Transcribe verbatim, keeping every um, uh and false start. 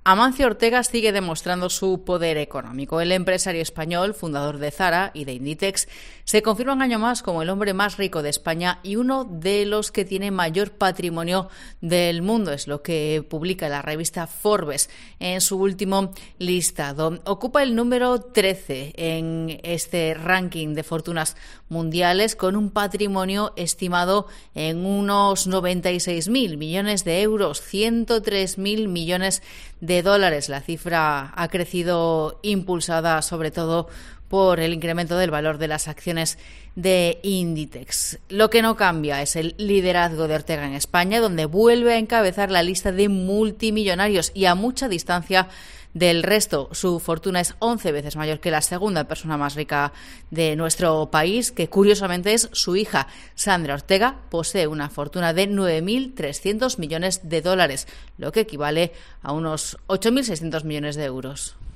Amancio Ortega sigue demostrando su poder económico. El empresario español, fundador de Zara y de Inditex, se confirma un año más como el hombre más rico de España y uno de los que tiene mayor patrimonio del mundo. Es lo que publica la revista Forbes en su último listado. Ocupa el número trece en este ranking de fortunas mundiales, con un patrimonio estimado en unos noventa y seis mil millones de euros, ciento tres mil millones de dólares. La cifra ha crecido impulsada sobre todo por el incremento del valor de las acciones de Inditex. Lo que no cambia es el liderazgo de Ortega en España, donde vuelve a encabezar la lista de multimillonarios y a mucha distancia del resto. Su fortuna es once veces mayor que la segunda persona más rica de nuestro país, que curiosamente es su hija. Sandra Ortega posee una fortuna de nueve mil trescientos millones de dólares, lo que equivale a unos ocho mil seiscientos millones de euros.